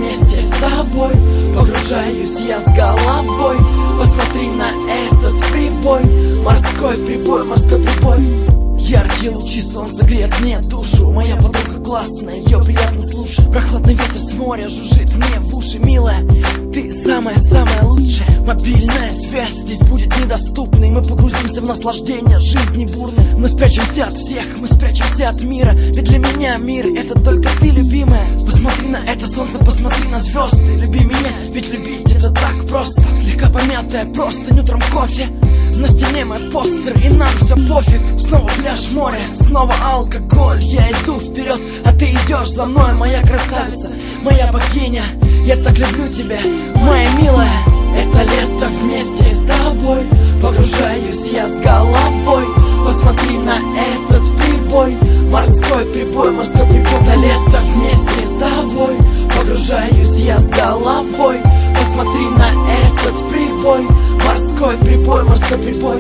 вместе с тобой, погружаюсь я с головой. Посмотри на этот прибой, морской прибой, морской прибой. Яркие лучи солнца греют мне душу. Моя подруга классная, ее приятно слушать. Прохладный ветер с моря жужжит мне в уши. Милая, ты самая-самая лучшая. Мобильная связь здесь будет недоступной. Мы погрузимся в наслаждение жизни бурной. Мы спрячемся от всех, мы спрячемся от мира. Ведь для меня мир — это только ты, любимая. Посмотри на это солнце, посмотри на звезды. Люби меня, ведь любить это так просто. Слегка помятая простынь, утром кофе. На стене мой постер, и нам все пофиг. Снова пляж, море, снова алкоголь. Я иду вперед, а ты идешь за мной. Моя красавица, моя богиня, я так люблю тебя, моя милая. Это лето вместе с тобой, погружаюсь я с головой. Посмотри на этот прибой, морской прибой, морской прибой. Это лето вместе с тобой, погружаюсь я с головой. Посмотри на этот прибой, морской прибой, морской прибой.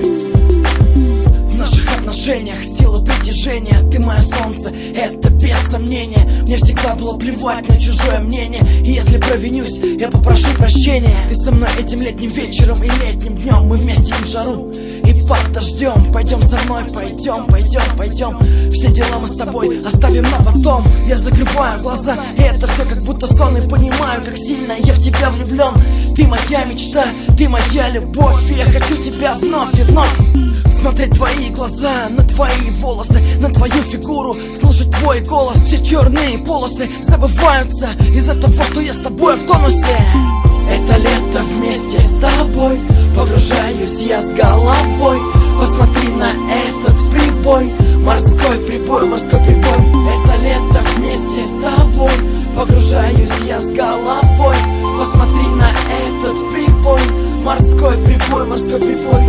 В наших отношениях сила притяжения. Ты мое солнце, это без сомнения. Мне всегда было плевать на чужое мнение. И если провинюсь, я попрошу прощения. Ты со мной этим летним вечером и летним днем. Мы вместе и в жару, и под дождем. Пойдем со мной, пойдем, пойдем, пойдем. Все дела мы с тобой оставим на потом. Я закрываю глаза, и это все как будто сон. И понимаю, как сильно я в тебя влюблен. Ты моя мечта, ты моя любовь. И я хочу тебя вновь и вновь. Смотреть твои глаза, на твои волосы, на твою фигуру, слушать твой голос. Все черные полосы забываются из-за того, что я с тобой в тонусе. Это лето вместе с тобой, погружаюсь я с головой. Посмотри на этот прибой, морской прибой, морской прибой. Это лето вместе с тобой, погружаюсь я с головой. Посмотри на этот прибой, морской прибой, морской прибой.